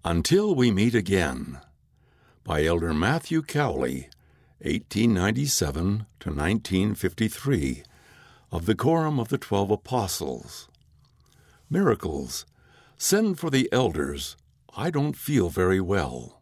Until We Meet Again by Elder Matthew Cowley, 1897 to 1953, of the Quorum of the 12 Apostles. Miracles. Send for the elders. I don't feel very well.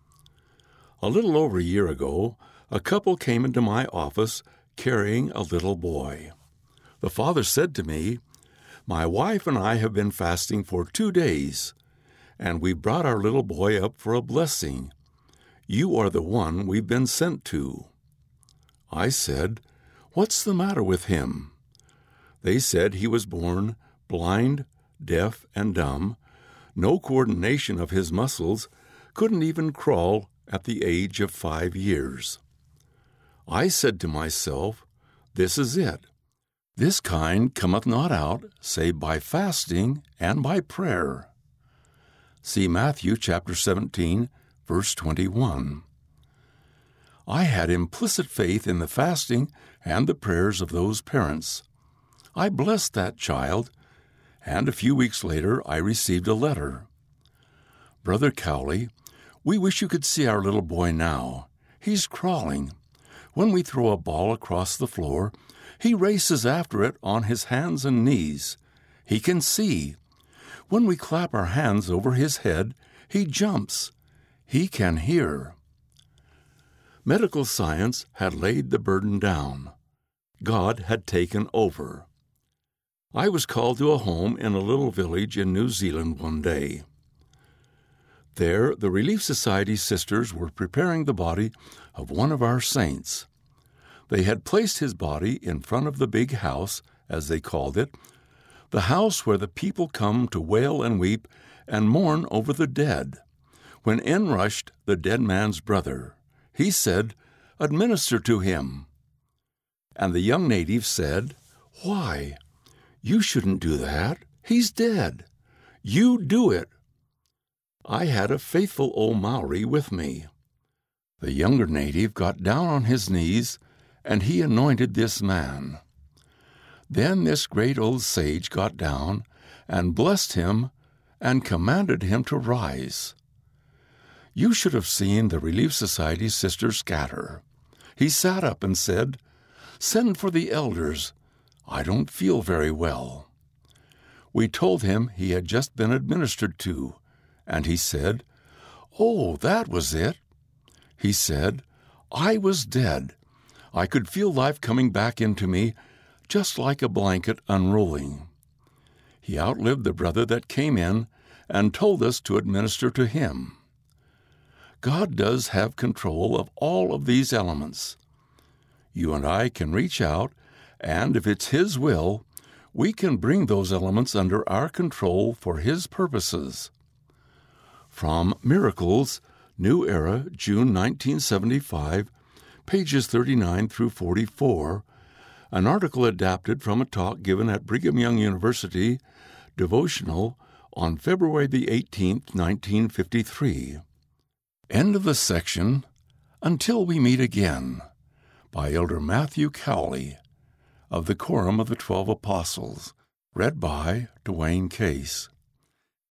A little over a year ago, a couple came into my office carrying a little boy. The father said to me, "My wife and I have been fasting for 2 days, and we brought our little boy up for a blessing. You are the one we've been sent to." I said, "What's the matter with him?" They said he was born blind, deaf, and dumb, no coordination of his muscles, couldn't even crawl at the age of 5 years. I said to myself, "This is it. This kind cometh not out, save by fasting and by prayer." See Matthew chapter 17, verse 21. I had implicit faith in the fasting and the prayers of those parents. I blessed that child, and a few weeks later I received a letter. "Brother Cowley, we wish you could see our little boy now. He's crawling. When we throw a ball across the floor, he races after it on his hands and knees. He can see. When we clap our hands over his head, he jumps. He can hear." Medical science had laid the burden down. God had taken over. I was called to a home in a little village in New Zealand one day. There, the Relief Society sisters were preparing the body of one of our saints. They had placed his body in front of the big house, as they called it, the house where the people come to wail and weep and mourn over the dead, when in rushed the dead man's brother. He said, "Administer to him." And the young native said, "Why? You shouldn't do that. He's dead. You do it." I had a faithful old Maori with me. The younger native got down on his knees, and he anointed this man. Then this great old sage got down and blessed him and commanded him to rise. You should have seen the Relief Society sisters scatter. He sat up and said, "Send for the elders. I don't feel very well." We told him he had just been administered to, and he said, "Oh, that was it." He said, "I was dead. I could feel life coming back into me, just like a blanket unrolling." He outlived the brother that came in and told us to administer to him. God does have control of all of these elements. You and I can reach out, and if it's His will, we can bring those elements under our control for His purposes. From Miracles, New Era, June 1975, pages 39 through 44, an article adapted from a talk given at Brigham Young University, devotional, on February the 18th, 1953. End of the section, Until We Meet Again, by Elder Matthew Cowley, of the Quorum of the 12 Apostles, read by Dwayne Case.